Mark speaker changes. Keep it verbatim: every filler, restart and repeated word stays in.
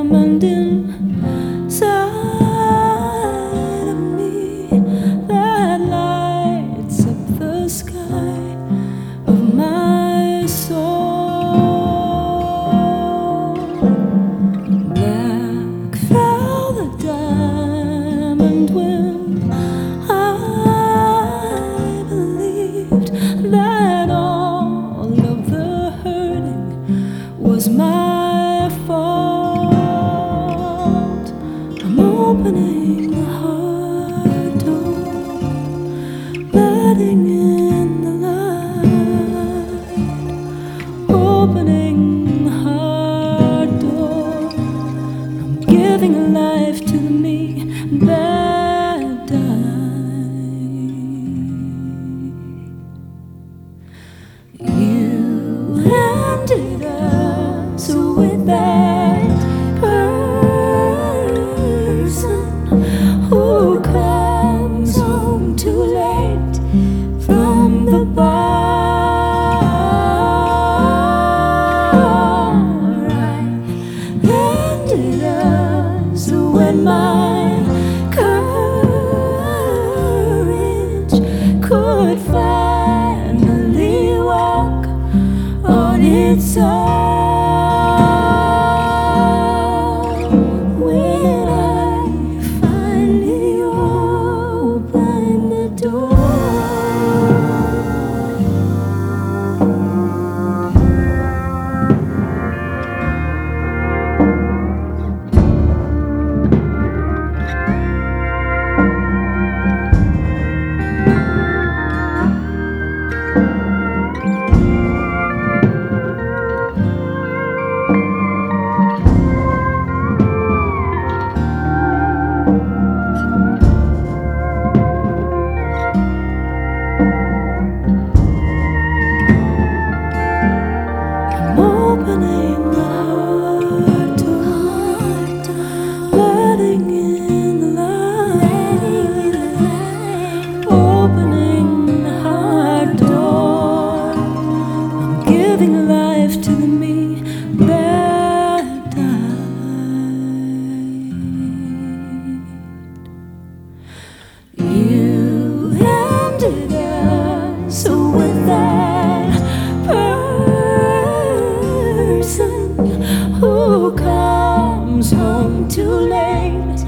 Speaker 1: diamond inside of me that lights up the sky of my soul. Black velvet diamond when I believed that all of the hurting was my fault. I'm opening the heart door, letting in the light. Opening the heart door, I'm giving life to me that died. You ended us with that person who comes home too late from the bar. I ended us when my courage could finally walk on its own. When I finally open the door, opening the heart door, letting in the light. Opening the heart door, I'm giving life to the me that died. You ended us with that person who comes home too late